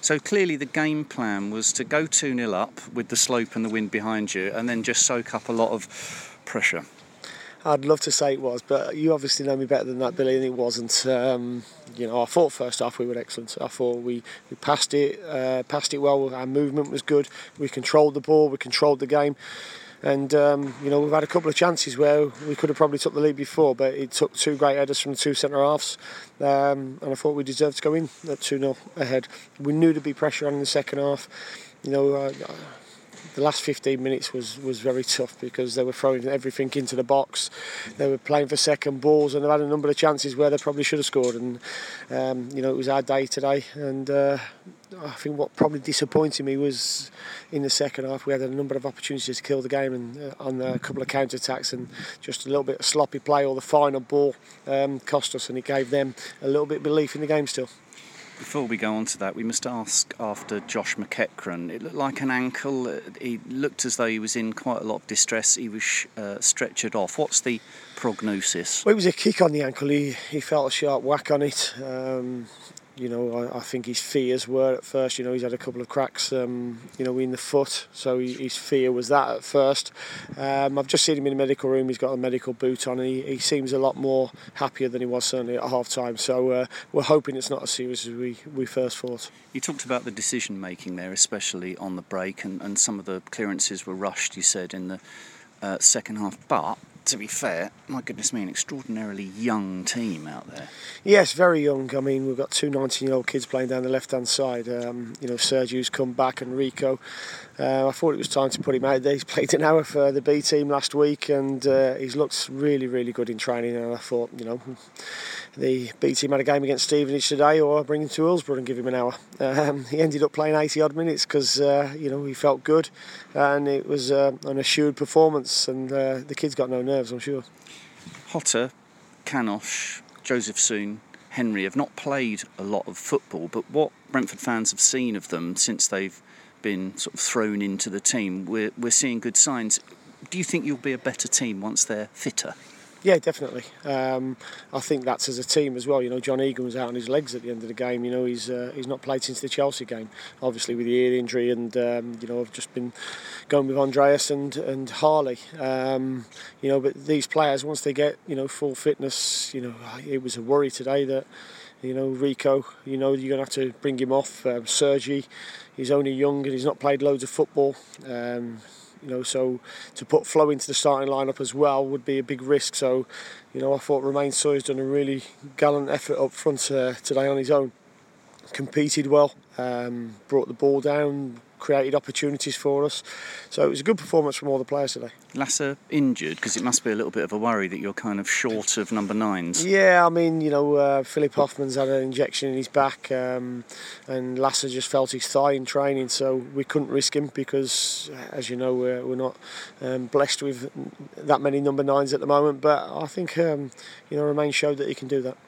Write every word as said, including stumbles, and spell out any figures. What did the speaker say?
So clearly the game plan was to go two nil up with the slope and the wind behind you and then just soak up a lot of pressure. I'd love to say it was, but you obviously know me better than that, Billy, and it wasn't. Um, you know, I thought first half we were excellent. I thought we, we passed it, uh, passed it well. Our movement was good. We controlled the ball. We controlled the game. And, um, you know, we've had a couple of chances where we could have probably took the lead before, but it took two great headers from the two centre-halves. Um, and I thought we deserved to go in at two nil ahead. We knew there'd be pressure on in the second half. You know, uh, the last fifteen minutes was, was very tough because they were throwing everything into the box. They were playing for second balls, and they've had a number of chances where they probably should have scored. And, um, you know, it was our day today. And uh, I think what probably disappointed me was in the second half we had a number of opportunities to kill the game and uh, on a couple of counter-attacks, and just a little bit of sloppy play or the final ball um, cost us, and it gave them a little bit of belief in the game still. Before we go on to that, we must ask after Josh McEachran. It looked like an ankle. He looked as though he was in quite a lot of distress. He was uh, stretchered off. What's the prognosis? Well, it was a kick on the ankle. He, he felt a sharp whack on it. Um, You know, I, I think his fears were at first, you know, he's had a couple of cracks, um, you know, in the foot. So he, his fear was that at first. Um, I've just seen him in the medical room. He's got a medical boot on. And he, he seems a lot more happier than he was certainly at half time. So uh, we're hoping it's not as serious as we, we first thought. You talked about the decision making there, especially on the break, and, and some of the clearances were rushed, you said, in the uh, second half. But to be fair, my goodness me, an extraordinarily young team out there. Yes, very young. I mean, we've got two nineteen-year-old kids playing down the left-hand side. Um, you know, Sergio's come back and Rico. Uh, I thought it was time to put him out there. He's played an hour for the B team last week, and uh, he's looked really, really good in training. And I thought, you know, the B team had a game against Stevenage today, or bring him to Hillsborough and give him an hour. Um, he ended up playing eighty odd minutes because uh, you know, he felt good, and it was uh, an assured performance. And uh, the kid's got no nerves, I'm sure. Hotter, Canosh, Joseph Soon, Henry have not played a lot of football, but what Brentford fans have seen of them since they've been sort of thrown into the team, we're, we're seeing good signs. Do you think you'll be a better team once they're fitter? Yeah, definitely. Um, I think that's as a team as well. You know, John Egan was out on his legs at the end of the game. You know, he's uh, he's not played since the Chelsea game, obviously with the ear injury, and um, you know, I've just been going with Andreas and and Harley. Um, you know, but these players, once they get, you know, full fitness, you know, it was a worry today that, you know, Rico, you know, you're going to have to bring him off. Um, Sergi, he's only young and he's not played loads of football. Um, You know, so to put Flo into the starting lineup as well would be a big risk. So, you know, I thought Romain Sawyer's done a really gallant effort up front uh, today on his own. Competed well, um, brought the ball down, created opportunities for us. So it was a good performance from all the players today. Lasser injured, because it must be a little bit of a worry that you're kind of short of number nines. Yeah, I mean, you know, uh, Philip Hoffman's had an injection in his back, um, and Lasser just felt his thigh in training, so we couldn't risk him because, as you know, we're, we're not um, blessed with that many number nines at the moment. But I think, um, you know, Romain showed that he can do that.